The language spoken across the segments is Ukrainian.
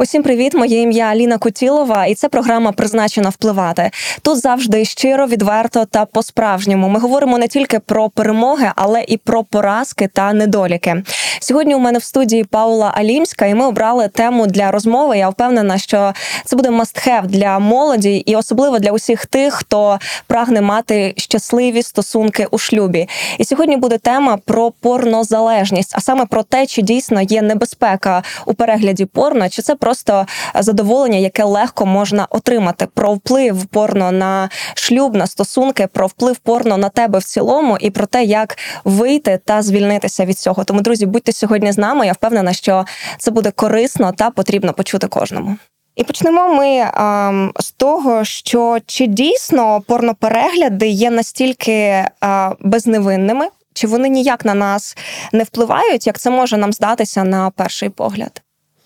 Усім привіт, моє ім'я Аліна Кутілова, і це програма «Призначена впливати». Тут завжди щиро, відверто та по-справжньому. Ми говоримо не тільки про перемоги, але і про поразки та недоліки. Сьогодні у мене в студії Паула Алімська, і ми обрали тему для розмови. Я впевнена, що це буде must-have для молоді і особливо для усіх тих, хто прагне мати щасливі стосунки у шлюбі. І сьогодні буде тема про порнозалежність, а саме про те, чи дійсно є небезпека у перегляді порно, чи це просто задоволення, яке легко можна отримати. Про вплив порно на шлюб, на стосунки, про вплив порно на тебе в цілому і про те, як вийти та звільнитися від цього. Тому, друзі, будьте сьогодні з нами. Я впевнена, що це буде корисно та потрібно почути кожному. І почнемо ми з того, що чи дійсно порноперегляди є настільки безневинними, чи вони ніяк на нас не впливають, як це може нам здатися на перший погляд?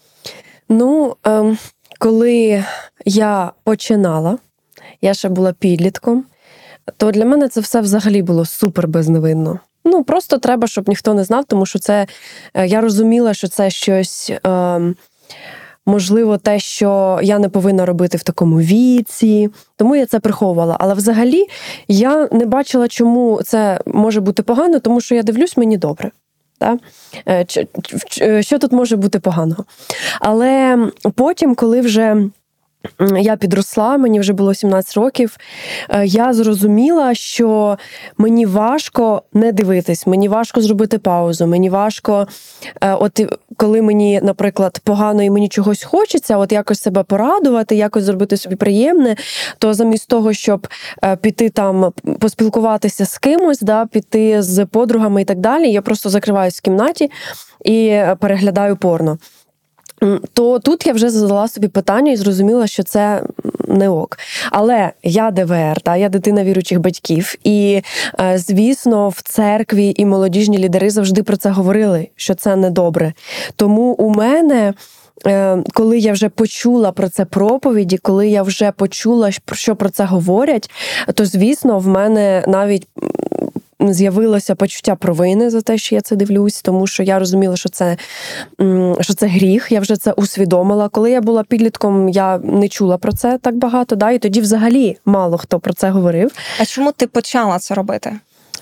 Коли я починала, я ще була підлітком, то для мене це все взагалі було супер безневинно. Просто треба, щоб ніхто не знав, тому що це, я розуміла, що це щось, можливо, те, що я не повинна робити в такому віці, тому я це приховувала. Але взагалі я не бачила, чому це може бути погано, тому що я дивлюсь, мені добре. Так? Що тут може бути поганого? Але потім, коли вже я підросла, мені вже було 17 років, я зрозуміла, що мені важко не дивитись, мені важко зробити паузу, мені важко, коли мені, наприклад, погано і мені чогось хочеться, якось себе порадувати, якось зробити собі приємне, то замість того, щоб піти там поспілкуватися з кимось, піти з подругами і так далі, я просто закриваюсь в кімнаті і переглядаю порно. То тут я вже задала собі питання і зрозуміла, що це не ок. Але я ДВР, я дитина віруючих батьків. І, звісно, в церкві і молодіжні лідери завжди про це говорили, що це недобре. Тому у мене, коли я вже почула про це проповіді, коли я вже почула, що про це говорять, то, звісно, в мене навіть з'явилося почуття провини за те, що я це дивлюсь, тому що я розуміла, що це гріх, я вже це усвідомила. Коли я була підлітком, я не чула про це так багато, і тоді взагалі мало хто про це говорив. А чому ти почала це робити?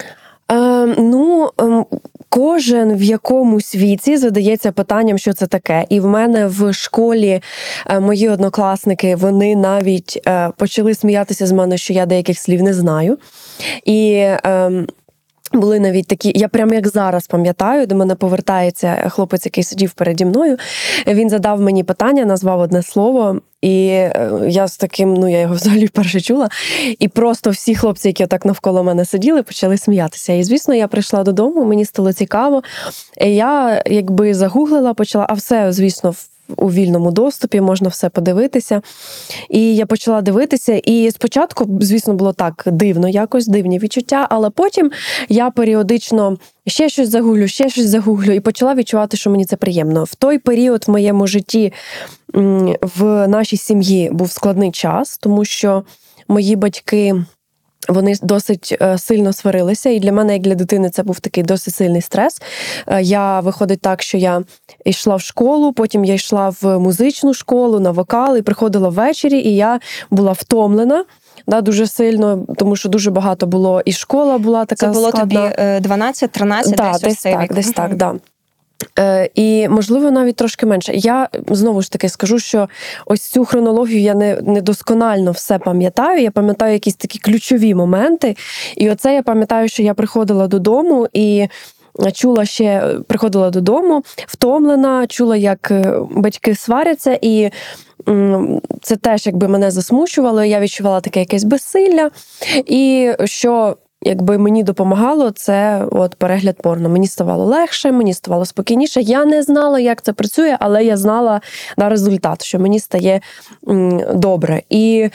Кожен в якомусь віці задається питанням, що це таке. І в мене в школі мої однокласники, вони навіть почали сміятися з мене, що я деяких слів не знаю. І були навіть такі, я прямо як зараз пам'ятаю, до мене повертається хлопець, який сидів переді мною. Він задав мені питання, назвав одне слово, і я з таким, я його взагалі вперше чула. І просто всі хлопці, які отак навколо мене сиділи, почали сміятися. І, звісно, я прийшла додому, мені стало цікаво. І я загуглила, почала, а все, звісно, у вільному доступі, можна все подивитися. І я почала дивитися, і спочатку, звісно, було так дивно, якось дивні відчуття, але потім я періодично ще щось загуглю, і почала відчувати, що мені це приємно. В той період в моєму житті в нашій сім'ї був складний час, тому що мої батьки, вони досить сильно сварилися, і для мене, як для дитини, це був такий досить сильний стрес. Виходить так, що я йшла в школу, потім я йшла в музичну школу, на вокал, і приходила ввечері, і я була втомлена, дуже сильно, тому що дуже багато було, і школа була така складна. Це було тобі 12-13? Десь так, да. І, можливо, навіть трошки менше. Я, знову ж таки, скажу, що ось цю хронологію я не досконально все пам'ятаю. Я пам'ятаю якісь такі ключові моменти. І оце я пам'ятаю, що я приходила додому і приходила додому втомлена, чула, як батьки сваряться, і це теж мене засмучувало, я відчувала таке якесь безсилля. І що мені допомагало, це перегляд порно. Мені ставало легше, мені ставало спокійніше. Я не знала, як це працює, але я знала на результат, що мені стає добре. І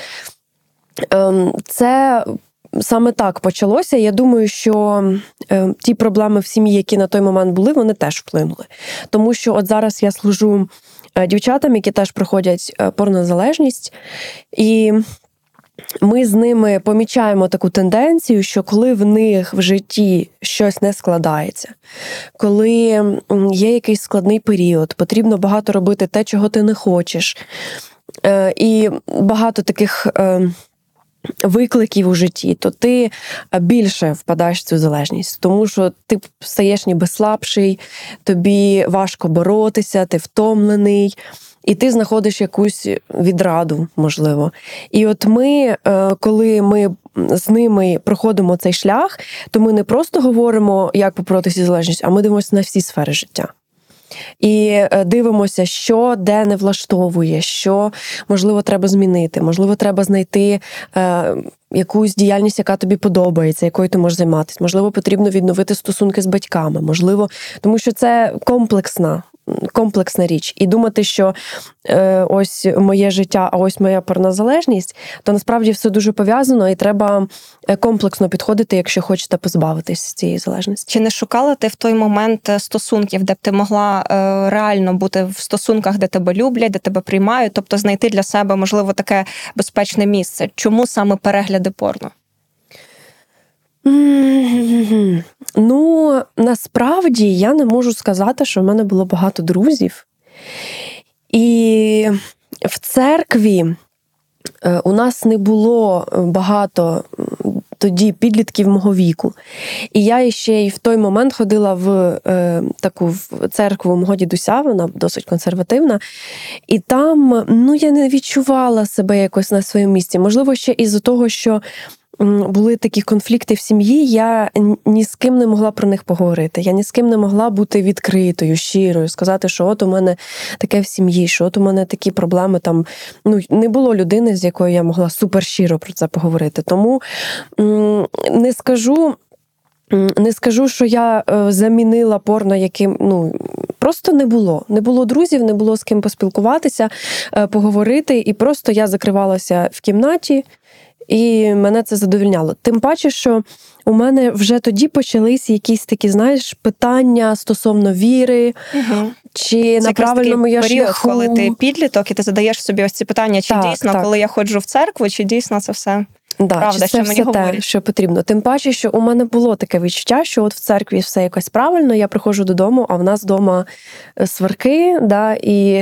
це саме так почалося. Я думаю, що ті проблеми в сім'ї, які на той момент були, вони теж вплинули. Тому що зараз я служу дівчатам, які теж проходять порнозалежність. І ми з ними помічаємо таку тенденцію, що коли в них в житті щось не складається, коли є якийсь складний період, потрібно багато робити те, чого ти не хочеш, і багато таких викликів у житті, то ти більше впадаєш в цю залежність, тому що ти стаєш ніби слабший, тобі важко боротися, ти втомлений, і ти знаходиш якусь відраду, можливо. І от ми, коли ми з ними проходимо цей шлях, то ми не просто говоримо, як поборотися з залежністю, а ми дивимося на всі сфери життя. І дивимося, що де не влаштовує, що, можливо, треба змінити, можливо, треба знайти якусь діяльність, яка тобі подобається, якою ти можеш займатися. Можливо, потрібно відновити стосунки з батьками, можливо, тому що це комплексна річ. І думати, що ось моє життя, а ось моя порнозалежність, то насправді все дуже пов'язано і треба комплексно підходити, якщо хочете позбавитись цієї залежності. Чи не шукала ти в той момент стосунків, де б ти могла реально бути в стосунках, де тебе люблять, де тебе приймають, тобто знайти для себе, можливо, таке безпечне місце? Чому саме перегляди порно? Ну, насправді, я не можу сказати, що в мене було багато друзів. І в церкві у нас не було багато тоді підлітків мого віку. І я ще й в той момент ходила в таку церкву мого дідуся, вона досить консервативна. І там, я не відчувала себе якось на своєму місці. Можливо, ще із-за того, що були такі конфлікти в сім'ї, я ні з ким не могла про них поговорити. Я ні з ким не могла бути відкритою, щирою, сказати, що от у мене таке в сім'ї, що от у мене такі проблеми там. Не було людини, з якою я могла супер щиро про це поговорити. Тому не скажу, що я замінила порно яким, просто не було. Не було друзів, не було з ким поспілкуватися, поговорити, і просто я закривалася в кімнаті, і мене це задовольняло. Тим паче, що у мене вже тоді почались якісь такі, питання стосовно віри, чи на правильному я шляху. Коли ти підліток, і ти задаєш собі ось ці питання, чи дійсно, коли я ходжу в церкву, чи дійсно це все правда, що мені говорять. Те, що потрібно. Тим паче, що у мене було таке відчуття, що от в церкві все якось правильно, я приходжу додому, а в нас вдома сварки, і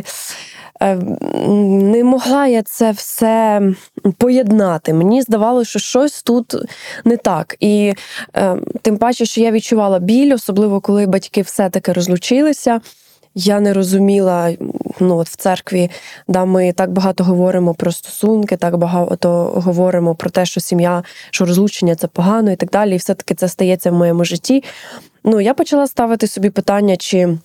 не могла я це все поєднати. Мені здавалося, що щось тут не так. І тим паче, що я відчувала біль, особливо коли батьки все-таки розлучилися. Я не розуміла, от в церкві, ми так багато говоримо про стосунки, так багато говоримо про те, що сім'я, що розлучення – це погано і так далі, і все-таки це стається в моєму житті. Я почала ставити собі питання, чи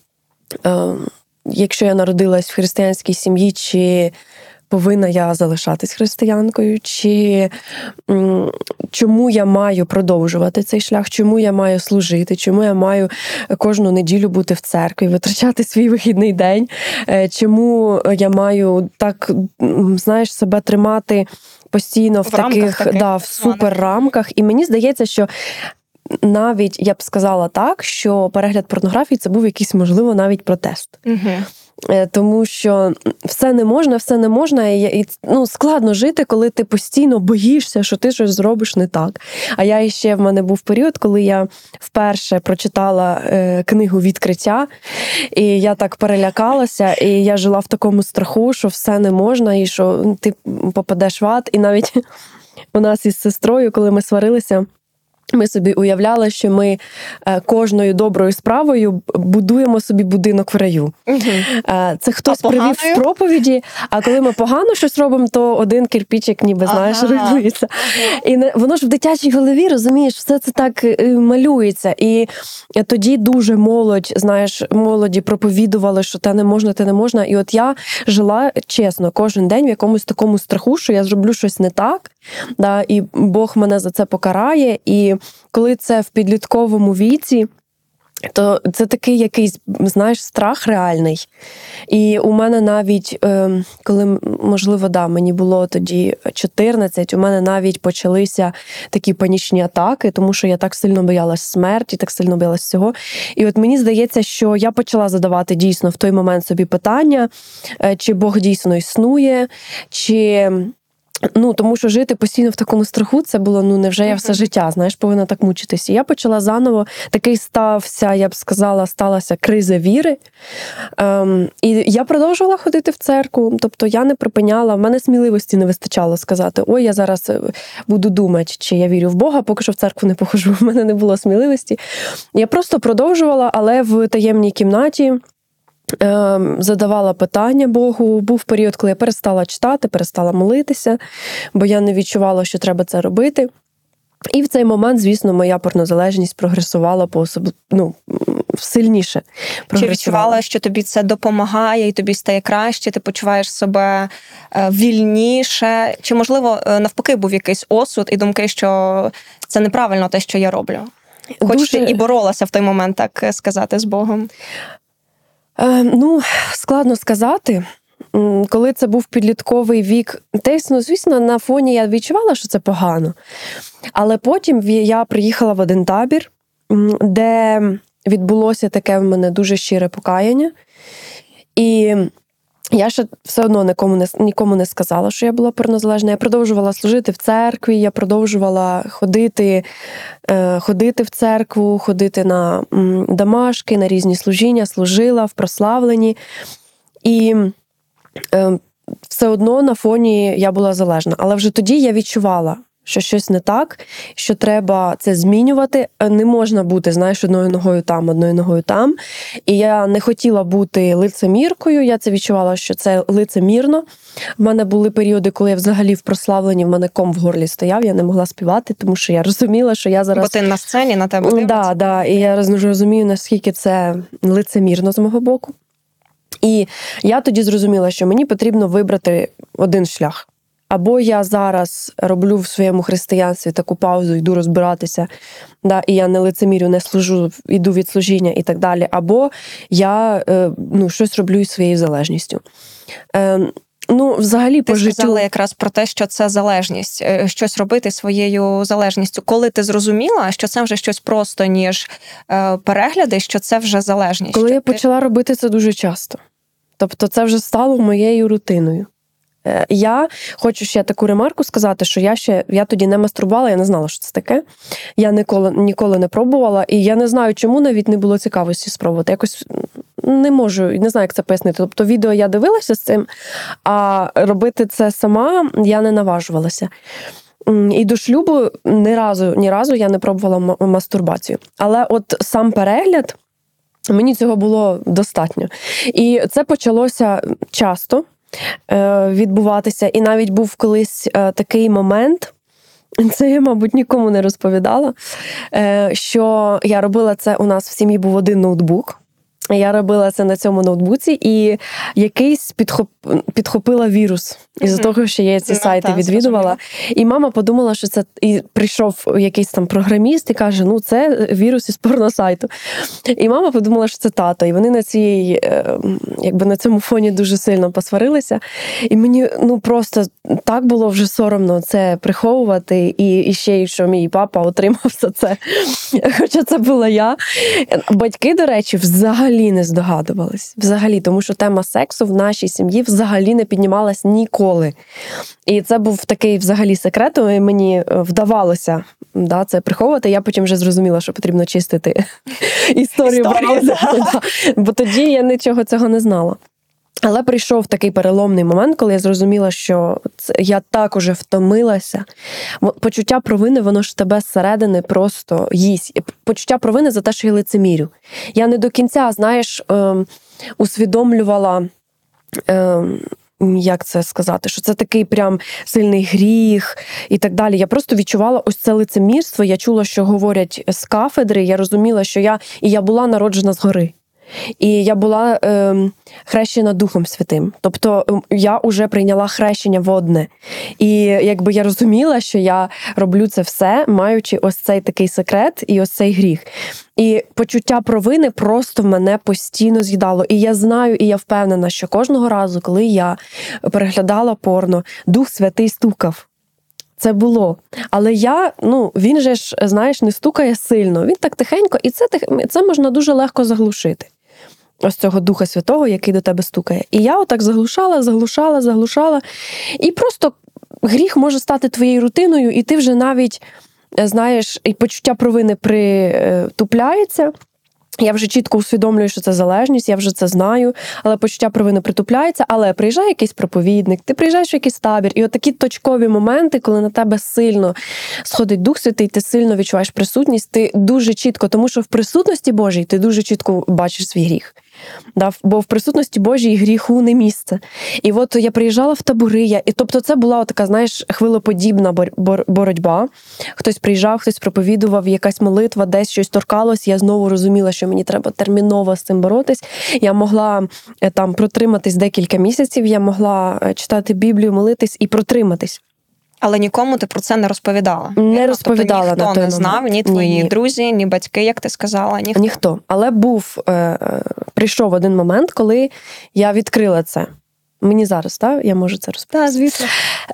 якщо я народилась в християнській сім'ї, чи повинна я залишатись християнкою, чи чому я маю продовжувати цей шлях, чому я маю служити, чому я маю кожну неділю бути в церкві, витрачати свій вихідний день, чому я маю так, себе тримати постійно в таких в суперрамках. І мені здається, що навіть, я б сказала так, що перегляд порнографії – це був якийсь, можливо, навіть протест. Тому що все не можна, і складно жити, коли ти постійно боїшся, що ти щось зробиш не так. А в мене був період, коли я вперше прочитала книгу «Відкриття», і я так перелякалася, і я жила в такому страху, що все не можна, і що ти попадеш в ад. І навіть у нас із сестрою, коли ми сварилися, ми собі уявляли, що ми кожною доброю справою будуємо собі будинок в раю. Це хтось привів в проповіді, а коли ми погано щось робимо, то один кірпічик ніби, руйнується. І воно ж в дитячій голові, розумієш, все це так малюється. І тоді дуже молоді проповідували, що те не можна. І от я жила, чесно, кожен день в якомусь такому страху, що я зроблю щось не так, і Бог мене за це покарає. І коли це в підлітковому віці, то це такий якийсь, страх реальний. І у мене навіть, коли, можливо, мені було тоді 14, у мене навіть почалися такі панічні атаки, тому що я так сильно боялась смерті, так сильно боялась всього. І от мені здається, що я почала задавати дійсно в той момент собі питання, чи Бог дійсно існує, чи Тому що жити постійно в такому страху, це було, невже я все життя, знаєш, повинна так мучитися. Я почала заново, такий стався, я б сказала, сталася криза віри. І я продовжувала ходити в церкву, тобто я не припиняла, в мене сміливості не вистачало сказати, ой, я зараз буду думати, чи я вірю в Бога, поки що в церкву не похожу, в мене не було сміливості. Я просто продовжувала, але в таємній кімнаті задавала питання Богу. Був період, коли я перестала читати, перестала молитися, бо я не відчувала, що треба це робити. І в цей момент, звісно, моя порнозалежність прогресувала сильніше. Чи відчувала, що тобі це допомагає і тобі стає краще, ти почуваєш себе вільніше? Чи, можливо, навпаки, був якийсь осуд і думки, що це неправильно те, що я роблю? Хоч ти і боролася в той момент, так сказати, з Богом. Складно сказати. Коли це був підлітковий вік, звісно, на фоні я відчувала, що це погано. Але потім я приїхала в один табір, де відбулося таке в мене дуже щире покаяння. І я ще все одно нікому не сказала, що я була порнозалежна. Я продовжувала служити в церкві, я продовжувала ходити в церкву, ходити на домашки, на різні служіння, служила в прославленні. І все одно на фоні я була залежна. Але вже тоді я відчувала, що щось не так, що треба це змінювати. Не можна бути, одною ногою там, одною ногою там. І я не хотіла бути лицеміркою, я це відчувала, що це лицемірно. В мене були періоди, коли я взагалі в прославленні, в мене ком в горлі стояв, я не могла співати, тому що я розуміла, що я зараз... Бо ти на сцені, на тебе дивиться. Да, і я розумію, наскільки це лицемірно з мого боку. І я тоді зрозуміла, що мені потрібно вибрати один шлях. Або я зараз роблю в своєму християнстві таку паузу, йду розбиратися, і я не лицемірю, не служу, йду від служіння і так далі. Або я щось роблю із своєю залежністю. Взагалі ти по життю... сказала якраз про те, що це залежність, щось робити своєю залежністю. Коли ти зрозуміла, що це вже щось просто, ніж перегляди, що це вже залежність? Коли я почала робити це дуже часто. Тобто це вже стало моєю рутиною. Я хочу ще таку ремарку сказати, що я тоді не мастурбувала, я не знала, що це таке. Я ніколи не пробувала, і я не знаю, чому навіть не було цікавості спробувати. Якось не можу, не знаю, як це пояснити. Тобто відео я дивилася з цим, а робити це сама я не наважувалася. І до шлюбу ні разу я не пробувала мастурбацію. Але от сам перегляд, мені цього було достатньо. І це почалося часто відбуватися. І навіть був колись такий момент, це я, мабуть, нікому не розповідала, що я робила це, у нас в сім'ї був один ноутбук. Я робила це на цьому ноутбуці, і якийсь підхопила вірус із-за того, що я ці сайти відвідувала. І мама подумала, що це... І прийшов якийсь там програміст і каже, це вірус із порносайту. І мама подумала, що це тато. І вони на цьому фоні дуже сильно посварилися. І мені просто так було вже соромно це приховувати. І ще й, що мій папа отримав за це. Хоча це була я. Батьки, до речі, взагалі не здогадувались. Взагалі, тому що тема сексу в нашій сім'ї взагалі не піднімалась ніколи. І це був такий взагалі секрет, і мені вдавалося це приховувати. Я потім вже зрозуміла, що потрібно чистити історію. Бо тоді я нічого цього не знала. Але прийшов такий переломний момент, коли я зрозуміла, що я так уже втомилася. Почуття провини, воно ж тебе зсередини просто їсть. Почуття провини за те, що я лицемірю. Я не до кінця, усвідомлювала, як це сказати, що це такий прям сильний гріх і так далі. Я просто відчувала ось це лицемірство, я чула, що говорять з кафедри, я розуміла, що я була народжена згори. І я була хрещена Духом Святим. Тобто я вже прийняла хрещення водне. І я розуміла, що я роблю це все, маючи ось цей такий секрет і ось цей гріх. І почуття провини просто мене постійно з'їдало. І я знаю, і я впевнена, що кожного разу, коли я переглядала порно, Дух Святий стукав. Це було. Але він же ж, не стукає сильно. Він так тихенько, і це можна дуже легко заглушити. Ось цього Духа Святого, який до тебе стукає. І я отак заглушала. І просто гріх може стати твоєю рутиною, і ти вже навіть, знаєш, і почуття провини притупляється. Я вже чітко усвідомлюю, що це залежність, я вже це знаю, але почуття провини притупляється, але приїжджає якийсь проповідник, ти приїжджаєш в якийсь табір, і от такі точкові моменти, коли на тебе сильно сходить Дух Святий, ти сильно відчуваєш присутність, ти дуже чітко, тому що в присутності Божій ти дуже чітко бачиш свій гріх. Да? Бо в присутності Божій гріху не місце. І от я приїжджала в табори, тобто це була така, знаєш, хвилеподібна боротьба. Хтось приїжджав, хтось проповідував, якась молитва, десь щось торкалось, я знову розуміла, що мені треба терміново з цим боротись. Я могла там протриматись декілька місяців, я могла читати Біблію, молитись і протриматись. Але нікому ти про це не розповідала? Не розповідала тобто, на той ніхто не знав, ні твої друзі, ні батьки, як ти сказала, ніхто. Ніхто. Але прийшов один момент, коли я відкрила це. Мені зараз, так? Я можу це розповісти? Так, звісно.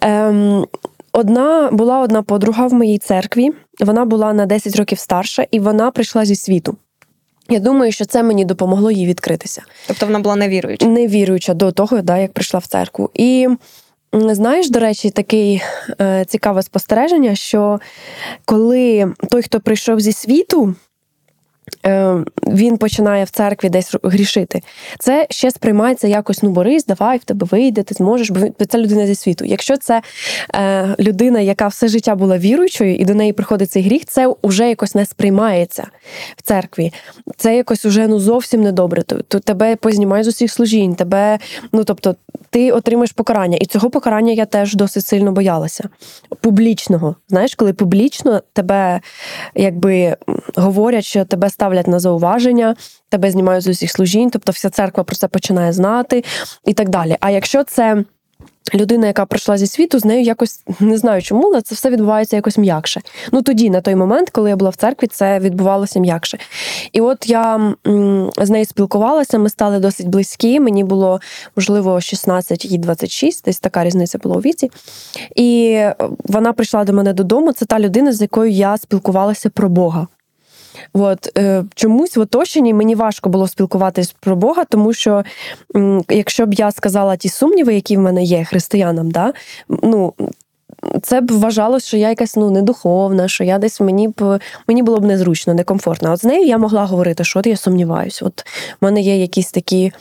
Була одна подруга в моїй церкві, вона була на 10 років старша, і вона прийшла зі світу. Я думаю, що це мені допомогло їй відкритися. Тобто вона була невіруюча? Невіруюча до того, як прийшла в церкву. І знаєш, до речі, таке цікаве спостереження, що коли той, хто прийшов зі світу, він починає в церкві десь грішити, це ще сприймається якось, борись, давай, в тебе вийде, ти зможеш, бо це людина зі світу. Якщо це людина, яка все життя була віруючою, і до неї приходить цей гріх, це вже якось не сприймається в церкві. Це якось уже зовсім недобре. То тебе познімають з усіх служінь, тобто ти отримаєш покарання. І цього покарання я теж досить сильно боялася. Публічного. Знаєш, коли публічно тебе говорять, що тебе ставлять на зауваження, тебе знімають з усіх служінь, тобто вся церква про це починає знати і так далі. А якщо це людина, яка прийшла зі світу, з нею якось, не знаю чому, але це все відбувається якось м'якше. Тоді, на той момент, коли я була в церкві, це відбувалося м'якше. І от я з нею спілкувалася, ми стали досить близькі, мені було, можливо, 16 і 26, десь така різниця була у віці. І вона прийшла до мене додому, це та людина, з якою я спілкувалася про Бога. Чомусь в оточенні мені важко було спілкуватись про Бога, тому що якщо б я сказала ті сумніви, які в мене є християнам, це б вважалось, що я якась недуховна, що я десь мені було б незручно, некомфортно. А от з нею я могла говорити, що я сумніваюсь. От в мене є якісь такі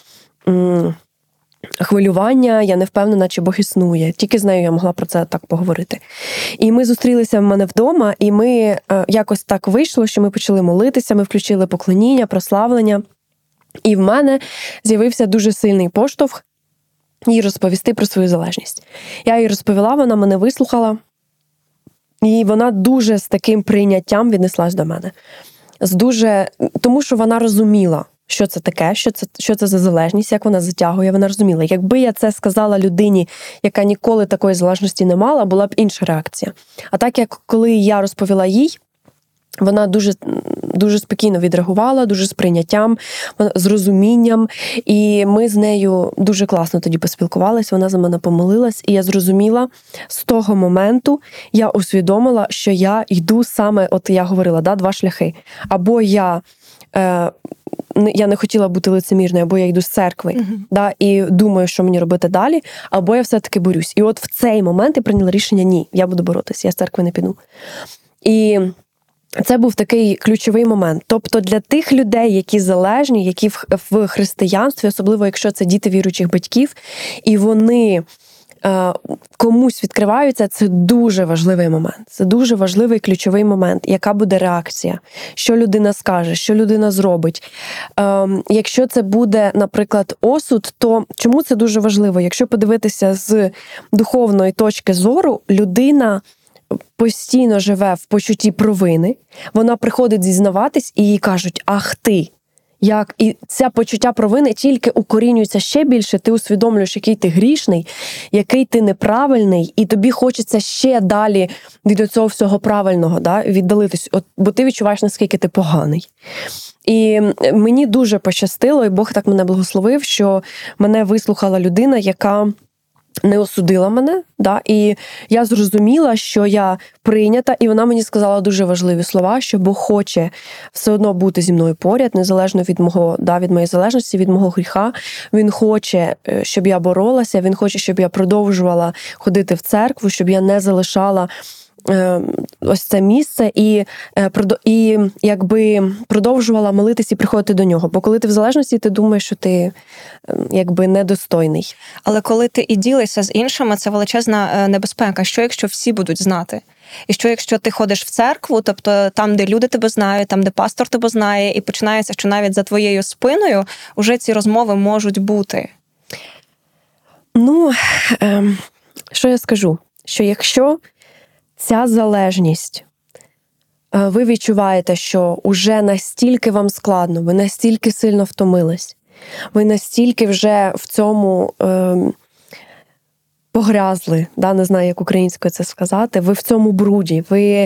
хвилювання, я не впевнена, чи Бог існує. Тільки з нею я могла про це так поговорити. І ми зустрілися в мене вдома, і ми якось так вийшло, що ми почали молитися, ми включили поклоніння, прославлення. І в мене з'явився дуже сильний поштовх їй розповісти про свою залежність. Я їй розповіла, вона мене вислухала, і вона дуже з таким прийняттям віднеслась до мене. Тому що вона розуміла, що це таке, що це за залежність, як вона затягує, вона розуміла. Якби я це сказала людині, яка ніколи такої залежності не мала, була б інша реакція. А так, як коли я розповіла їй, вона дуже, дуже спокійно відреагувала, дуже з прийняттям, з розумінням. І ми з нею дуже класно тоді поспілкувалися, вона за мене помолилась. І я зрозуміла, з того моменту я усвідомила, що я йду саме, от я говорила, два шляхи. Або я не хотіла бути лицемірною, або я йду з церкви, і думаю, що мені робити далі, або я все-таки борюсь. І от в цей момент я прийняла рішення, ні, я буду боротися, я з церкви не піду. І це був такий ключовий момент. Тобто для тих людей, які залежні, які в християнстві, особливо якщо це діти віруючих батьків, і вони комусь відкриваються, це дуже важливий момент. Це дуже важливий ключовий момент. Яка буде реакція? Що людина скаже? Що людина зробить? Якщо це буде, наприклад, осуд, то чому це дуже важливо? Якщо подивитися з духовної точки зору, людина постійно живе в почутті провини, вона приходить зізнаватись і їй кажуть: «Ах ти!» І це почуття провини тільки укорінюється ще більше, ти усвідомлюєш, який ти грішний, який ти неправильний, і тобі хочеться ще далі від цього всього правильного, віддалитись, бо ти відчуваєш, наскільки ти поганий. І мені дуже пощастило, і Бог так мене благословив, що мене вислухала людина, яка не осудила мене, да, і я зрозуміла, що я прийнята, і вона мені сказала дуже важливі слова, що Бог хоче все одно бути зі мною поряд, незалежно від від моєї залежності, від мого гріха. Він хоче, щоб я боролася, він хоче, щоб я продовжувала ходити в церкву, щоб я не залишала ось це місце і якби продовжувала молитись і приходити до нього. Бо коли ти в залежності, ти думаєш, що ти якби недостойний. Але коли ти і ділишся з іншими, це величезна небезпека. Що якщо всі будуть знати? І що якщо ти ходиш в церкву, тобто там, де люди тебе знають, там, де пастор тебе знає, і починається, що навіть за твоєю спиною уже ці розмови можуть бути? Ну, що я скажу? Що якщо ця залежність, ви відчуваєте, що уже настільки вам складно, ви настільки сильно втомились, ви настільки вже в цьому погрязли, не знаю, як українською це сказати, ви в цьому бруді,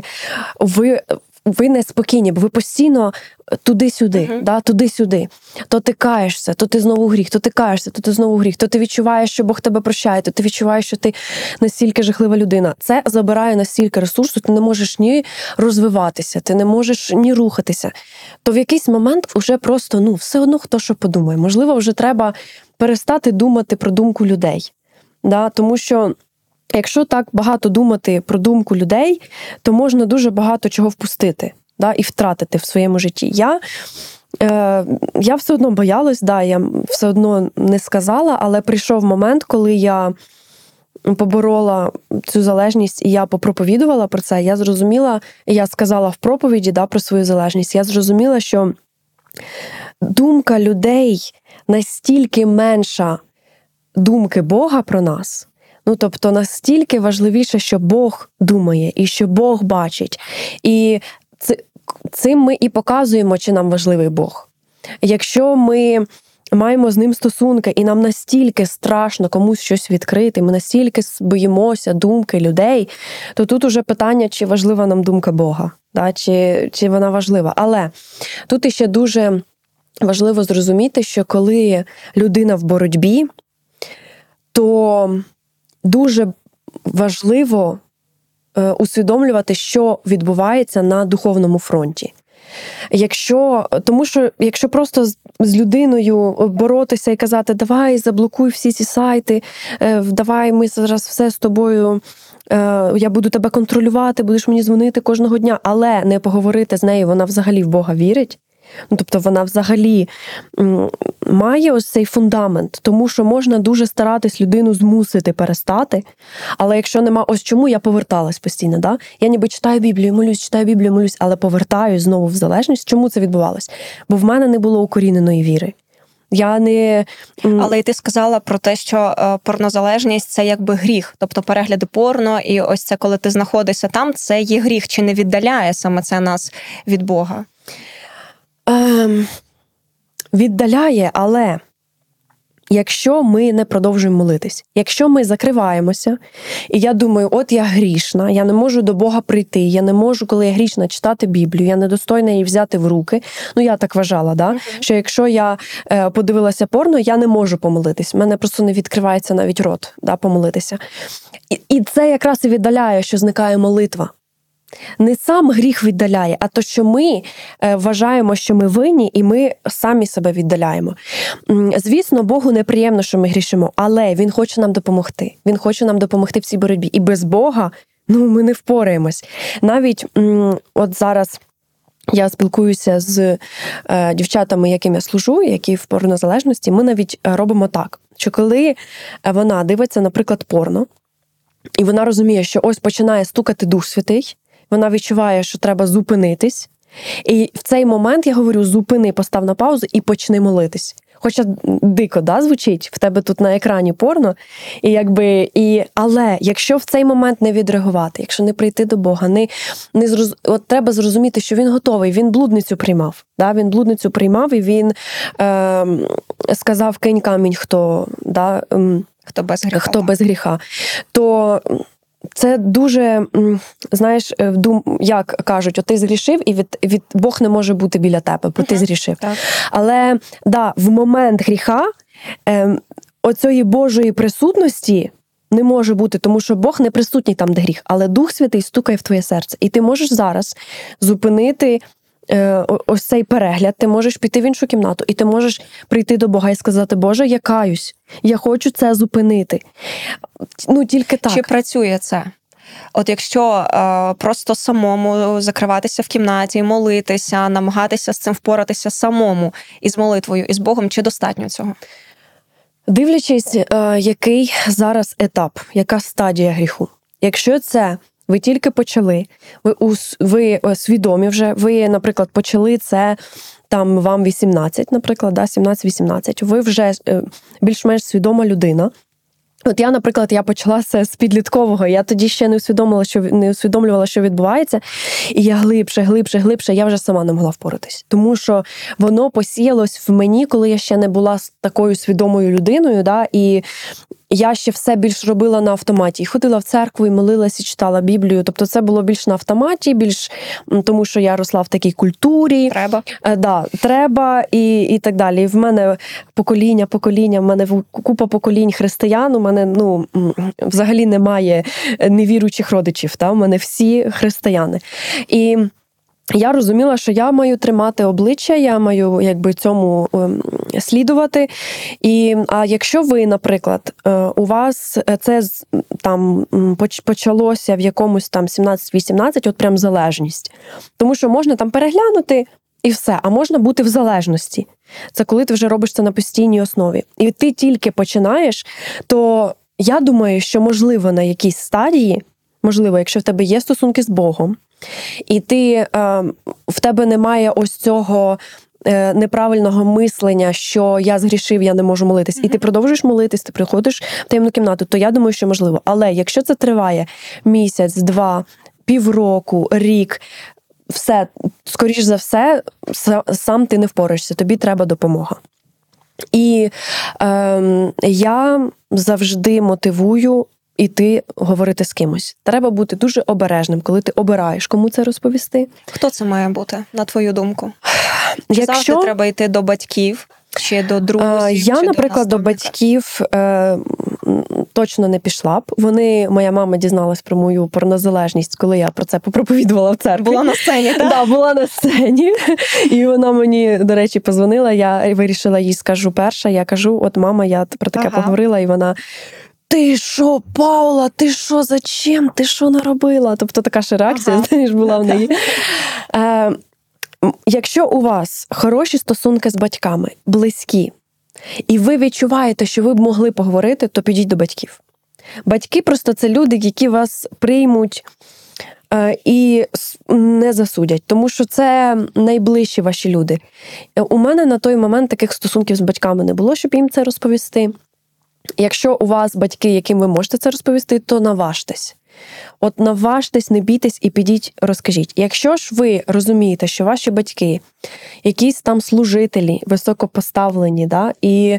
ви неспокійні, бо ви постійно туди-сюди, туди-сюди. То ти каєшся, то ти знову гріх, то ти каєшся, то ти знову гріх, то ти відчуваєш, що Бог тебе прощає, то ти відчуваєш, що ти настільки жахлива людина. Це забирає настільки ресурсу, ти не можеш ні розвиватися, ти не можеш ні рухатися. То в якийсь момент вже просто, все одно хто що подумає. Можливо, вже треба перестати думати про думку людей. Тому що якщо так багато думати про думку людей, то можна дуже багато чого впустити, і втратити в своєму житті. Я все одно боялась, я все одно не сказала, але прийшов момент, коли я поборола цю залежність і я попроповідувала про це, я зрозуміла, я сказала в проповіді про свою залежність, я зрозуміла, що думка людей настільки менша думки Бога про нас. Тобто настільки важливіше, що Бог думає і що Бог бачить. І цим ми і показуємо, чи нам важливий Бог. Якщо ми маємо з ним стосунки і нам настільки страшно комусь щось відкрити, ми настільки боїмося думки людей, то тут уже питання, чи важлива нам думка Бога, чи вона важлива. Але тут іще дуже важливо зрозуміти, що коли людина в боротьбі, то дуже важливо усвідомлювати, що відбувається на духовному фронті. Тому що якщо просто з людиною боротися і казати, давай заблокуй всі ці сайти, давай ми зараз все з тобою, я буду тебе контролювати, будеш мені дзвонити кожного дня, але не поговорити з нею, вона взагалі в Бога вірить. Тобто вона взагалі має ось цей фундамент, тому що можна дуже старатись людину змусити перестати, але якщо нема, ось чому я поверталась постійно, я ніби читаю Біблію, молюсь, але повертаюсь знову в залежність. Чому це відбувалось? Бо в мене не було укоріненої віри. Але і ти сказала про те, що порнозалежність – це якби гріх, тобто перегляди порно, і ось це, коли ти знаходишся там, це є гріх. Чи не віддаляє саме це нас від Бога? Віддаляє, але якщо ми не продовжуємо молитись, якщо ми закриваємося, і я думаю, от я грішна, я не можу до Бога прийти, я не можу, коли я грішна, читати Біблію, я недостойна її взяти в руки. Я так вважала, що якщо я подивилася порно, я не можу помолитись. В мене просто не відкривається навіть рот помолитися. І це якраз і віддаляє, що зникає молитва. Не сам гріх віддаляє, а то, що ми вважаємо, що ми винні, і ми самі себе віддаляємо. Звісно, Богу неприємно, що ми грішимо, але Він хоче нам допомогти. Він хоче нам допомогти в цій боротьбі. І без Бога, ми не впораємось. Навіть от зараз я спілкуюся з дівчатами, яким я служу, які в порнозалежності, ми навіть робимо так, що коли вона дивиться, наприклад, порно, і вона розуміє, що ось починає стукати Дух Святий, вона відчуває, що треба зупинитись. І в цей момент я говорю, зупини, постав на паузу і почни молитись. Хоча дико, звучить, в тебе тут на екрані порно. Але якщо в цей момент не відреагувати, якщо не прийти до Бога, от треба зрозуміти, що він готовий, він блудницю приймав. Він блудницю приймав, і він сказав, кинь камінь, хто без гріха. То це дуже, знаєш, як кажуть, ти згрішив, і від Бог не може бути біля тебе, бо ти згрішив. Так. Але, в момент гріха, оцієї Божої присутності не може бути, тому що Бог не присутній там, де гріх, але Дух Святий стукає в твоє серце. І ти можеш зараз зупинити ось цей перегляд, ти можеш піти в іншу кімнату, і ти можеш прийти до Бога і сказати: Боже, я каюсь, я хочу це зупинити. Тільки так. Чи працює це? От якщо просто самому закриватися в кімнаті, молитися, намагатися з цим впоратися самому, із молитвою, із Богом, чи достатньо цього? Дивлячись, який зараз етап, яка стадія гріху. Якщо це ви тільки почали, ви свідомі вже, ви, наприклад, почали це, там вам 18, наприклад, 17-18, ви вже більш-менш свідома людина. От я, наприклад, почала це з підліткового, я тоді ще не усвідомлювала, що відбувається, і я глибше, я вже сама не могла впоратись. Тому що воно посіялось в мені, коли я ще не була такою свідомою людиною, і я ще все більш робила на автоматі. І ходила в церкву, і молилась, і читала Біблію. Тобто це було більш на автоматі, тому що я росла в такій культурі. Треба. Треба і так далі. І в мене покоління, в мене купа поколінь християн, у мене взагалі немає невіруючих родичів. У мене всі християни. І я розуміла, що я маю тримати обличчя, я маю цьому слідувати. А якщо ви, наприклад, у вас це там почалося в якомусь там 17-18, от прям залежність. Тому що можна там переглянути і все, а можна бути в залежності. Це коли ти вже робиш це на постійній основі. І ти тільки починаєш, то я думаю, що можливо на якійсь стадії, якщо в тебе є стосунки з Богом, і в тебе немає ось цього неправильного мислення, що я згрішив, я не можу молитись, і ти продовжуєш молитись, ти приходиш в таємну кімнату, то я думаю, що можливо. Але якщо це триває місяць, 2, півроку, рік, все, скоріш за все, сам ти не впораєшся, тобі треба допомога. І я завжди мотивую іти говорити з кимось. Треба бути дуже обережним, коли ти обираєш, кому це розповісти. Хто це має бути, на твою думку? Чи завжди треба йти до батьків, чи до друзів? Я, наприклад, до батьків точно не пішла б. Моя мама дізналась про мою порнозалежність, коли я про це попроповідувала в церкві. Була на сцені, так? Так, була на сцені. І вона мені, до речі, позвонила, я вирішила їй скажу перша, я кажу: от мама, я про таке поговорила, і вона: ти що, Паула, ти що, зачем, ти що наробила? Тобто така ж реакція, була в неї. Якщо у вас хороші стосунки з батьками, близькі, і ви відчуваєте, що ви б могли поговорити, то підіть до батьків. Батьки просто це люди, які вас приймуть і не засудять, тому що це найближчі ваші люди. У мене на той момент таких стосунків з батьками не було, щоб їм це розповісти. Якщо у вас батьки, яким ви можете це розповісти, то наважтесь. От наважтесь, не бійтесь і підіть, розкажіть. Якщо ж ви розумієте, що ваші батьки, якісь там служителі, високопоставлені, і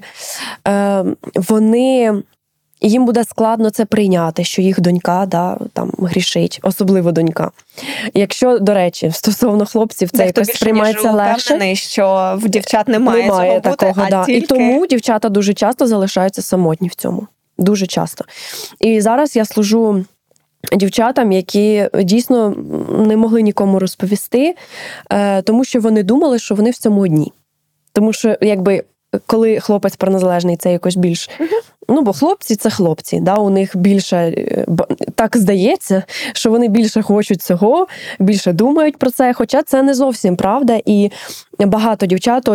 їм буде складно це прийняти, що їх донька там грішить, особливо донька. Якщо, до речі, стосовно хлопців, це якось сприймається легше. Впевнений, що в дівчат немає цього такого, бути, а тільки... І тому дівчата дуже часто залишаються самотні в цьому. Дуже часто. І зараз я служу дівчатам, які дійсно не могли нікому розповісти, тому що вони думали, що вони в цьому одні. Тому що, коли хлопець порнозалежний, це якось більш... бо хлопці – це хлопці, у них більше, так здається, що вони більше хочуть цього, більше думають про це, хоча це не зовсім правда. І багато дівчат,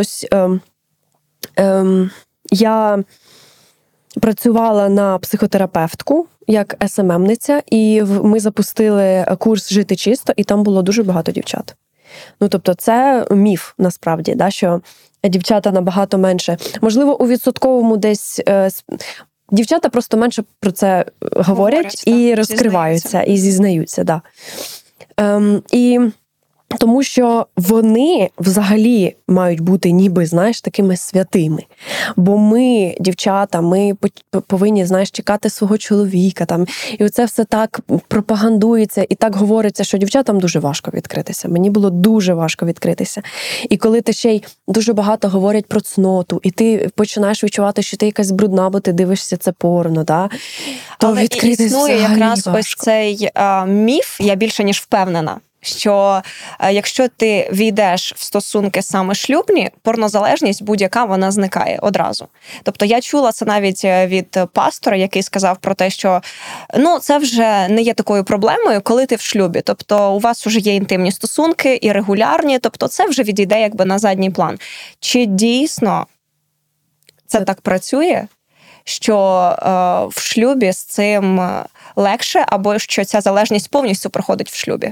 я працювала на психотерапевтку, як СММниця, і ми запустили курс «Жити чисто», і там було дуже багато дівчат. Тобто це міф, насправді, що дівчата набагато менше. Можливо, у відсотковому десь дівчата просто менше про це говорять і розкриваються, і зізнаються. І Тому що вони взагалі мають бути ніби, знаєш, такими святими. Бо ми, дівчата, ми повинні, знаєш, чекати свого чоловіка. Там. І оце все так пропагандується і так говориться, що дівчатам дуже важко відкритися. Мені було дуже важко відкритися. І коли ти ще й дуже багато говорять про цноту, і ти починаєш відчувати, що ти якась брудна, бо ти дивишся це порно, да? То але відкритися існує якраз важко. ось цей міф, я більше ніж впевнена, що якщо ти війдеш в стосунки саме шлюбні, порнозалежність будь-яка, вона зникає одразу. Тобто я чула це навіть від пастора, який сказав про те, що це вже не є такою проблемою, коли ти в шлюбі. Тобто у вас вже є інтимні стосунки і регулярні, тобто це вже відійде якби на задній план. Чи дійсно це так працює, що в шлюбі з цим легше, або що ця залежність повністю проходить в шлюбі?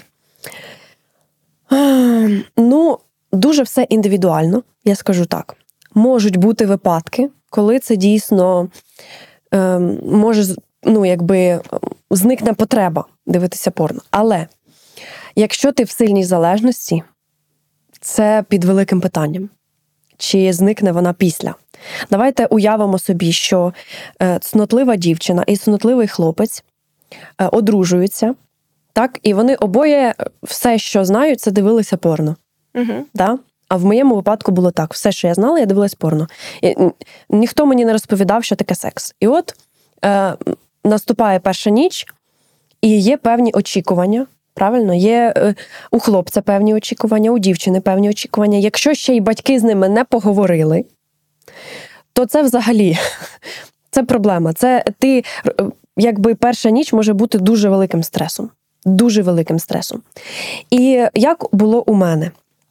Дуже все індивідуально, я скажу так. Можуть бути випадки, коли це дійсно може, зникне потреба дивитися порно. Але якщо ти в сильній залежності, це під великим питанням. Чи зникне вона після? Давайте уявимо собі, що цнотлива дівчина і цнотливий хлопець одружуються, так? І вони обоє все, що знають, це дивилися порно. Угу. Да? А в моєму випадку було так. Все, що я знала, я дивилась порно. І ніхто мені не розповідав, що таке секс. І от наступає перша ніч, і є певні очікування. Правильно? Є у хлопця певні очікування, у дівчини певні очікування. Якщо ще й батьки з ними не поговорили, то це взагалі це проблема. Це перша ніч може бути дуже великим стресом. Дуже великим стресом. І як було у мене?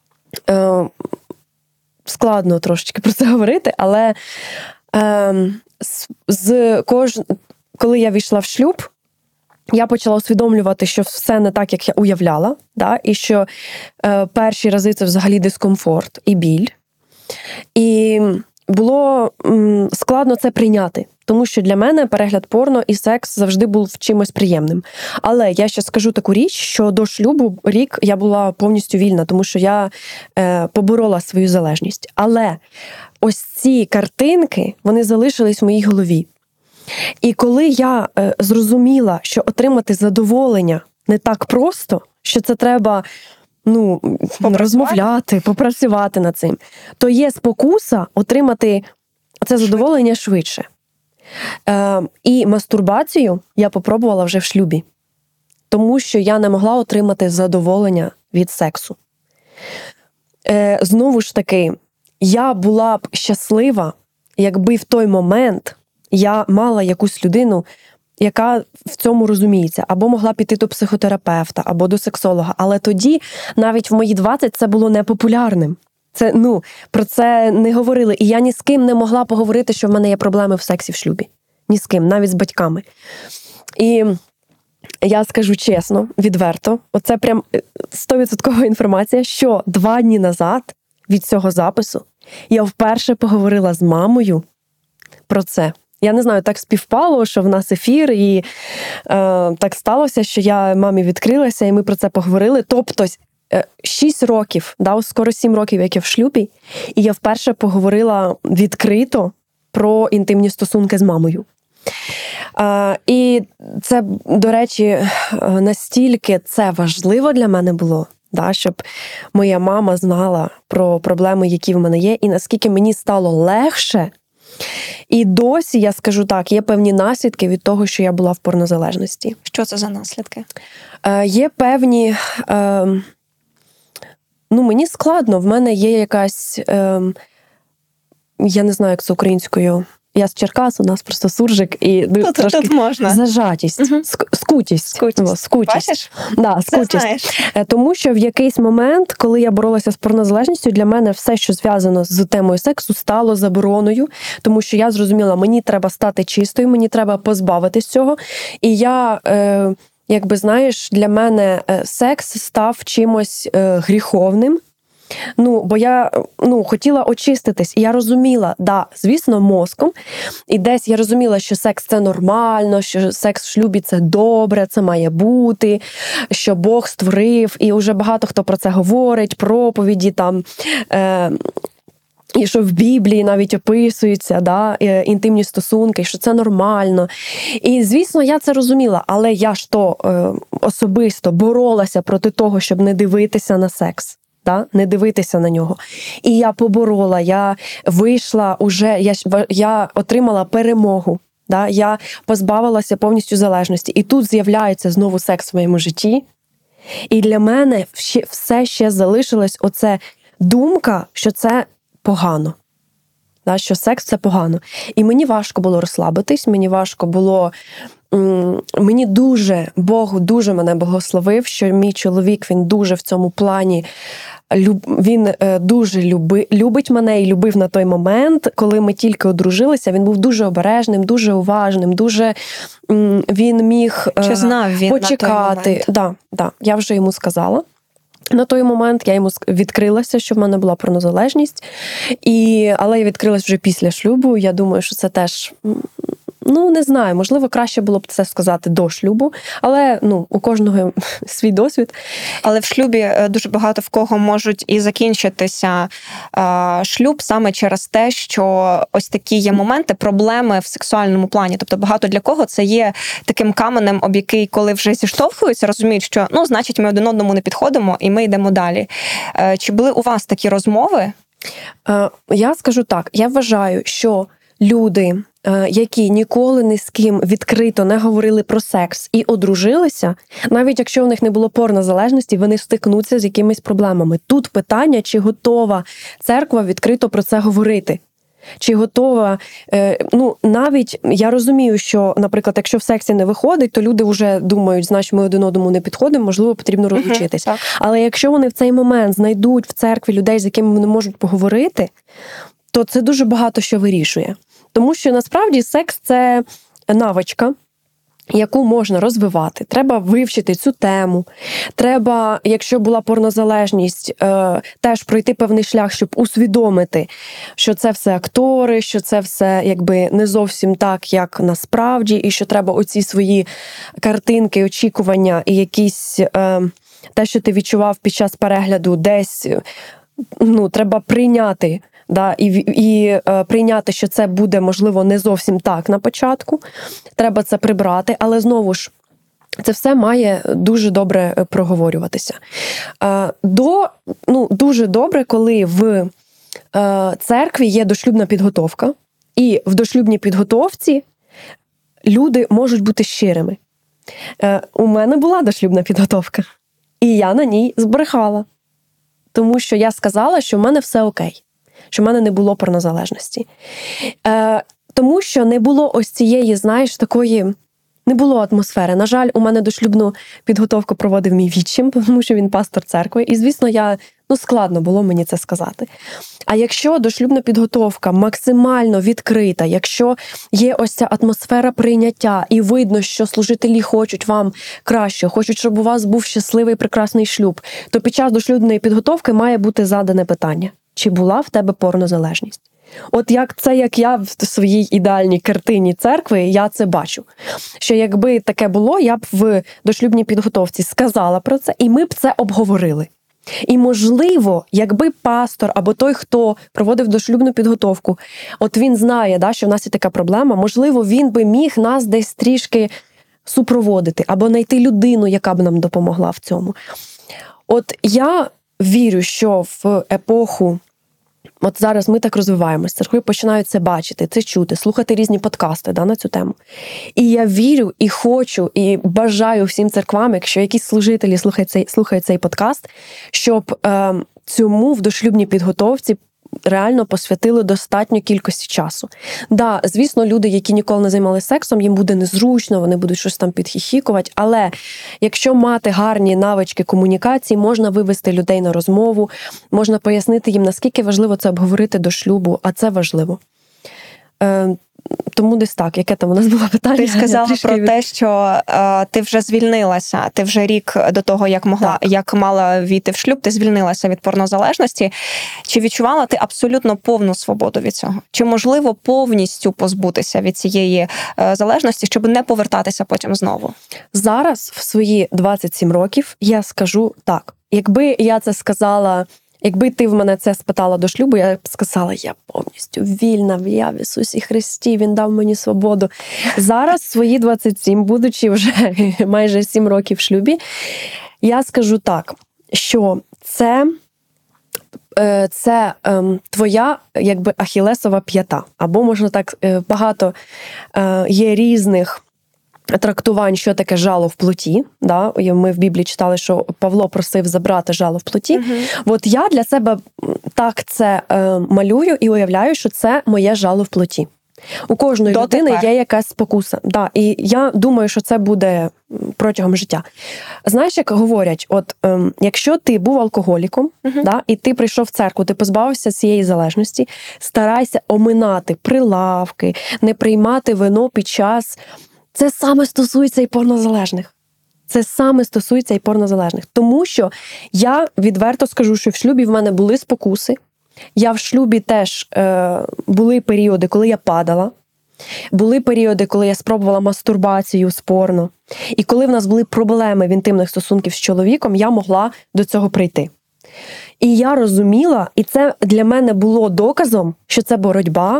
Складно трошечки про це говорити, але коли я війшла в шлюб, я почала усвідомлювати, що все не так, як я уявляла, да? І що перші рази це взагалі дискомфорт і біль. І було складно це прийняти, тому що для мене перегляд порно і секс завжди був чимось приємним. Але я ще скажу таку річ, що до шлюбу рік я була повністю вільна, тому що я поборола свою залежність. Але ось ці картинки, вони залишились в моїй голові. І коли я зрозуміла, що отримати задоволення не так просто, що це треба розмовляти, попрацювати над цим, то є спокуса отримати це задоволення швидше. І мастурбацію я попробувала вже в шлюбі, тому що я не могла отримати задоволення від сексу. Знову ж таки, я була б щаслива, якби в той момент я мала якусь людину, яка в цьому розуміється, або могла піти до психотерапевта, або до сексолога. Але тоді, навіть в мої 20, це було непопулярним. Це, про це не говорили. І я ні з ким не могла поговорити, що в мене є проблеми в сексі в шлюбі. Ні з ким, навіть з батьками. І я скажу чесно, відверто, оце прям 100% інформація, що 2 дні назад від цього запису я вперше поговорила з мамою про це. Я не знаю, так співпало, що в нас ефір, і так сталося, що я мамі відкрилася, і ми про це поговорили. Тобто 6 років, скоро 7 років, як я в шлюбі, і я вперше поговорила відкрито про інтимні стосунки з мамою. І це, до речі, настільки це важливо для мене було, щоб моя мама знала про проблеми, які в мене є, і наскільки мені стало легше. І досі, я скажу так, є певні наслідки від того, що я була в порнозалежності. Що це за наслідки? Є певні... мені складно. В мене є якась... я не знаю, як це українською. Я з Черкас, у нас просто суржик і трошки тут можна. Зажатість, скутість. Скутість. Бачиш? Да, скутість. Тому що в якийсь момент, коли я боролася з порнозалежністю, для мене все, що зв'язано з темою сексу, стало забороною, тому що я зрозуміла, мені треба стати чистою, мені треба позбавитись цього. І я, для мене секс став чимось гріховним. Бо я хотіла очиститись, і я розуміла, звісно, мозком, і десь я розуміла, що секс – це нормально, що секс в шлюбі – це добре, це має бути, що Бог створив, і вже багато хто про це говорить, проповіді там, і що в Біблії навіть описуються інтимні стосунки, що це нормально. І, звісно, я це розуміла, але я ж особисто боролася проти того, щоб не дивитися на секс. Не дивитися на нього. І я поборола, я вийшла я отримала перемогу. Я позбавилася повністю залежності. І тут з'являється знову секс в моєму житті. І для мене все ще залишилась оце думка, що це погано. Що секс – це погано. І мені важко було розслабитись, мені важко було... Бог дуже мене благословив, що мій чоловік, він дуже в цьому плані, він дуже любить мене і любив на той момент, коли ми тільки одружилися, він був дуже обережним, дуже уважним, дуже він міг Чи знав він почекати. На той момент? Я вже йому сказала. На той момент я йому відкрилася, що в мене була порнозалежність, але я відкрилась вже після шлюбу. Я думаю, що це теж... не знаю, можливо, краще було б це сказати до шлюбу, але у кожного свій досвід. Але в шлюбі дуже багато в кого можуть і закінчитися шлюб саме через те, що ось такі є моменти, проблеми в сексуальному плані. Тобто багато для кого це є таким каменем, об який, коли вже зіштовхуються, розуміють, що, значить, ми один одному не підходимо, і ми йдемо далі. Чи були у вас такі розмови? Я скажу так, я вважаю, що люди, які ніколи ні з ким відкрито не говорили про секс і одружилися, навіть якщо у них не було порнозалежності, вони стикнуться з якимись проблемами. Тут питання, чи готова церква відкрито про це говорити. Чи готова, навіть я розумію, що, наприклад, якщо в сексі не виходить, то люди вже думають, значить, ми один одному не підходимо, можливо, потрібно розлучитись. Але якщо вони в цей момент знайдуть в церкві людей, з якими вони можуть поговорити, то це дуже багато що вирішує. Тому що, насправді, секс – це навичка, яку можна розвивати. Треба вивчити цю тему. Треба, якщо була порнозалежність, теж пройти певний шлях, щоб усвідомити, що це все актори, що це все не зовсім так, як насправді, і що треба оці свої картинки, очікування і якісь те, що ти відчував під час перегляду, десь треба прийняти. І прийняти, що це буде, можливо, не зовсім так на початку. Треба це прибрати, але знову ж, це все має дуже добре проговорюватися. Дуже добре, коли в церкві є дошлюбна підготовка, і в дошлюбній підготовці люди можуть бути щирими. У мене була дошлюбна підготовка, і я на ній збрехала. Тому що я сказала, що в мене все окей. Що в мене не було порнозалежності. Тому що не було ось цієї, такої, не було атмосфери. На жаль, у мене дошлюбну підготовку проводив мій відчим, тому що він пастор церкви. І, звісно, складно було мені це сказати. А якщо дошлюбна підготовка максимально відкрита, якщо є ось ця атмосфера прийняття, і видно, що служителі хочуть вам краще, хочуть, щоб у вас був щасливий, прекрасний шлюб, то під час дошлюбної підготовки має бути задане питання. Чи була в тебе порнозалежність? От як я в своїй ідеальній картині церкви, я це бачу. Що якби таке було, я б в дошлюбній підготовці сказала про це, і ми б це обговорили. І, можливо, якби пастор або той, хто проводив дошлюбну підготовку, от він знає, що в нас є така проблема, можливо, він би міг нас десь трішки супроводити, або знайти людину, яка б нам допомогла в цьому. От я вірю, що в епоху, от зараз ми так розвиваємось, церкви починають це бачити, це чути, слухати різні подкасти на цю тему. І я вірю, і хочу, і бажаю всім церквам, якщо якісь служителі слухають цей подкаст, щоб цьому в дошлюбній підготовці реально посвятили достатньо кількості часу. Звісно, люди, які ніколи не займалися сексом, їм буде незручно, вони будуть щось там підхіхікувати, але якщо мати гарні навички комунікації, можна вивести людей на розмову, можна пояснити їм, наскільки важливо це обговорити до шлюбу, а це важливо. тому десь так. Яке там у нас було питання? Ти сказала про те, що ти вже звільнилася, ти вже рік до того, як мала війти в шлюб, ти звільнилася від порнозалежності. Чи відчувала ти абсолютно повну свободу від цього? Чи можливо повністю позбутися від цієї залежності, щоб не повертатися потім знову? Зараз, в свої 27 років, я скажу так. Якби я це сказала, якби ти в мене це спитала до шлюбу, я б сказала, я повністю вільна, я в Ісусі Христі, Він дав мені свободу. Зараз, в свої 27, будучи вже майже 7 років в шлюбі, я скажу так, що це твоя якби ахілесова п'ята. Або, можна так, багато є різних трактувань, що таке жало в плоті. Да? Ми в Біблії читали, що Павло просив забрати жало в плоті. От я для себе так це малюю і уявляю, що це моє жало в плоті. У кожної людини є якась спокуса. Да, і я думаю, що це буде протягом життя. Знаєш, як говорять, якщо ти був алкоголіком, да, і ти прийшов в церкву, ти позбавився цієї залежності, старайся оминати прилавки, не приймати вино під час. Це саме стосується і порнозалежних. Це саме стосується і порнозалежних. Тому що я відверто скажу, що в шлюбі в мене були спокуси. Я в шлюбі теж були періоди, коли я падала. Були періоди, коли я спробувала мастурбацію з порно. І коли в нас були проблеми в інтимних стосунках з чоловіком, я могла до цього прийти. І я розуміла, і це для мене було доказом, що це боротьба,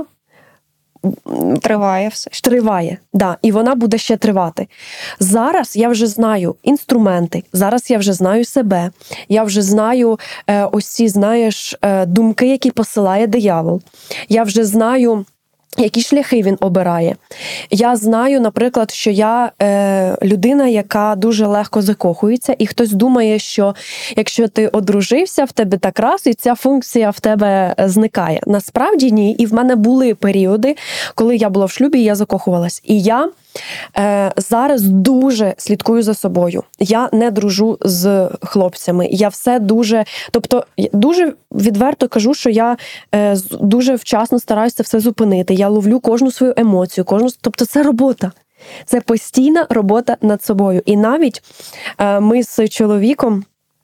триває все. Триває, да, і вона буде ще тривати. Зараз я вже знаю інструменти, зараз я вже знаю себе, я вже знаю ось ці, думки, які посилає диявол. Я вже знаю, які шляхи він обирає. Я знаю, наприклад, що я людина, яка дуже легко закохується, і хтось думає, що якщо ти одружився, в тебе так раз, і ця функція в тебе зникає. Насправді ні. І в мене були періоди, коли я була в шлюбі, і я закохувалась. І я зараз дуже слідкую за собою. Я не дружу з хлопцями. Я все дуже... Тобто, дуже відверто кажу, що я дуже вчасно стараюся все зупинити. Я ловлю кожну свою емоцію, тобто це робота. Це постійна робота над собою. І навіть ми з чоловіком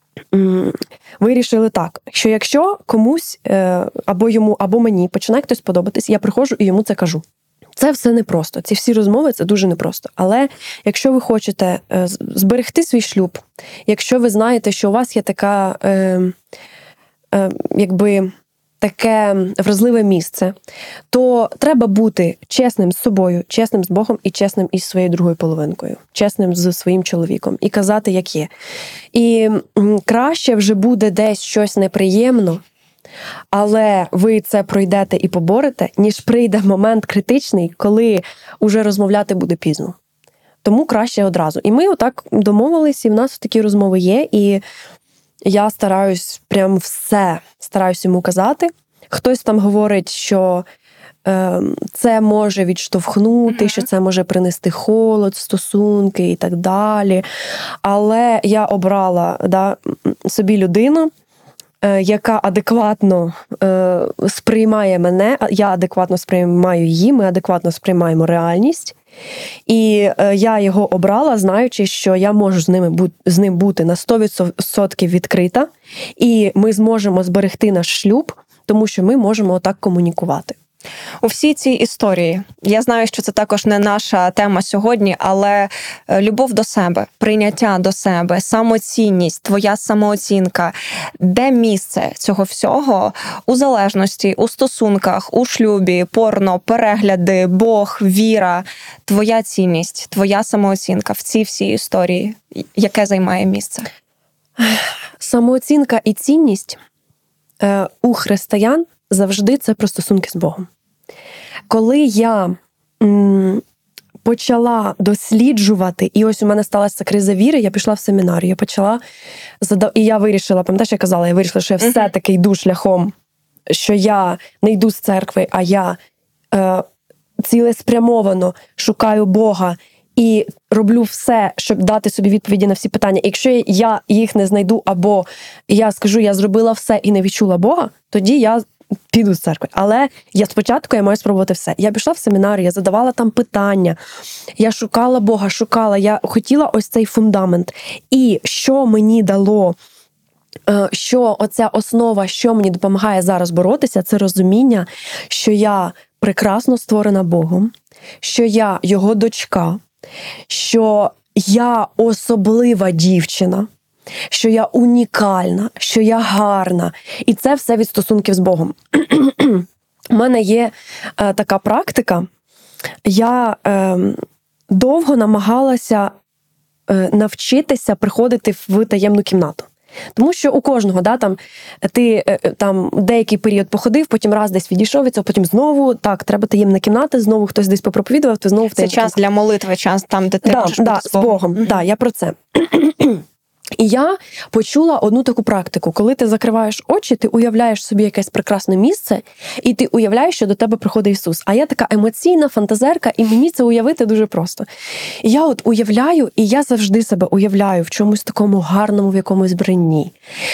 вирішили так, що якщо комусь, або йому, або мені починає хтось подобатись, я приходжу і йому це кажу. Це все непросто. Ці всі розмови – це дуже непросто. Але якщо ви хочете зберегти свій шлюб, якщо ви знаєте, що у вас є така, таке вразливе місце, то треба бути чесним з собою, чесним з Богом і чесним із своєю другою половинкою, чесним з своїм чоловіком і казати, як є. І краще вже буде десь щось неприємно, але ви це пройдете і поборете, ніж прийде момент критичний, коли уже розмовляти буде пізно. Тому краще одразу. І ми отак домовились, і в нас такі розмови є, і я стараюсь прям все, стараюсь йому казати. Хтось там говорить, що це може відштовхнути, що це може принести холод, стосунки і так далі. Але я обрала собі людину, яка адекватно сприймає мене, я адекватно сприймаю її, ми адекватно сприймаємо реальність. І я його обрала, знаючи, що я можу з ним бути на 100% відкрита, і ми зможемо зберегти наш шлюб, тому що ми можемо отак комунікувати. У всій цій історії, я знаю, що це також не наша тема сьогодні, але любов до себе, прийняття до себе, самоцінність, твоя самооцінка. Де місце цього всього у залежності, у стосунках, у шлюбі, порно, перегляди, Бог, віра, твоя цінність, твоя самооцінка в цій всій історії, яке займає місце? Самооцінка і цінність у християн завжди це про стосунки з Богом. Коли я почала досліджувати, і ось у мене сталася криза віри, я пішла в семінарію, і я вирішила, пам'ятаєш, я казала, що я все-таки йду шляхом, що я не йду з церкви, а я цілеспрямовано шукаю Бога і роблю все, щоб дати собі відповіді на всі питання. І якщо я їх не знайду, або я скажу, я зробила все і не відчула Бога, тоді я піду з церкви. Але спочатку я маю спробувати все. Я пішла в семінар, я задавала там питання, я шукала Бога, я хотіла ось цей фундамент. І що мені дало, що оця основа, що мені допомагає зараз боротися, це розуміння, що я прекрасно створена Богом, що я його дочка, що я особлива дівчина, що я унікальна, що я гарна. І це все від стосунків з Богом. У мене є така практика. Я довго намагалася навчитися приходити в таємну кімнату. Тому що у кожного, ти деякий період походив, потім раз десь відійшов від цього, потім знову, треба таємна кімната, знову хтось десь попроповідував, ти знову в таємну кімнату. Це час для молитви, час там, де ти можеш бути з Богом. Я про це. І я почула одну таку практику. Коли ти закриваєш очі, ти уявляєш собі якесь прекрасне місце, і ти уявляєш, що до тебе приходить Ісус. А я така емоційна фантазерка, і мені це уявити дуже просто. І я уявляю, і я завжди себе уявляю в чомусь такому гарному, в якомусь вбранні.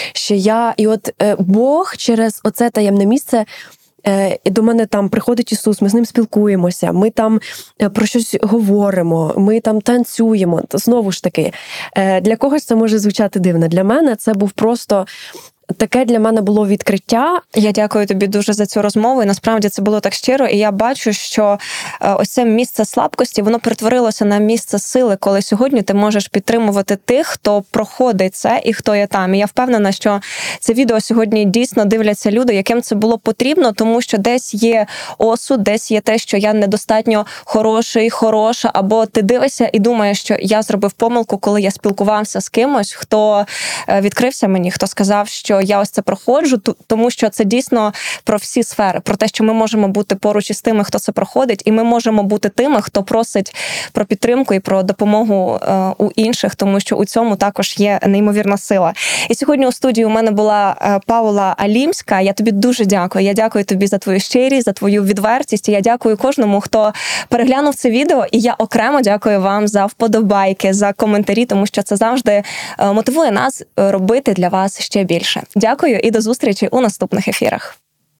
Бог через оце таємне місце до мене там приходить Ісус, ми з ним спілкуємося, ми там про щось говоримо, ми там танцюємо. Знову ж таки, для когось це може звучати дивно. Для мене це був просто... Таке для мене було відкриття. Я дякую тобі дуже за цю розмову. І насправді це було так щиро. І я бачу, що ось це місце слабкості, воно перетворилося на місце сили, коли сьогодні ти можеш підтримувати тих, хто проходить це і хто є там. І я впевнена, що це відео сьогодні дійсно дивляться люди, яким це було потрібно, тому що десь є осуд, десь є те, що я недостатньо хороший, хороша, або ти дивишся і думаєш, що я зробив помилку, коли я спілкувався з кимось, хто відкрився мені, хто сказав, що я ось це проходжу, тому що це дійсно про всі сфери, про те, що ми можемо бути поруч із тими, хто це проходить, і ми можемо бути тими, хто просить про підтримку і про допомогу у інших, тому що у цьому також є неймовірна сила. І сьогодні у студії у мене була Паула Алімська. Я тобі дуже дякую. Я дякую тобі за твою щирість, за твою відвертість. І я дякую кожному, хто переглянув це відео. І я окремо дякую вам за вподобайки, за коментарі, тому що це завжди мотивує нас робити для вас ще більше. Дякую і до зустрічі у наступних ефірах.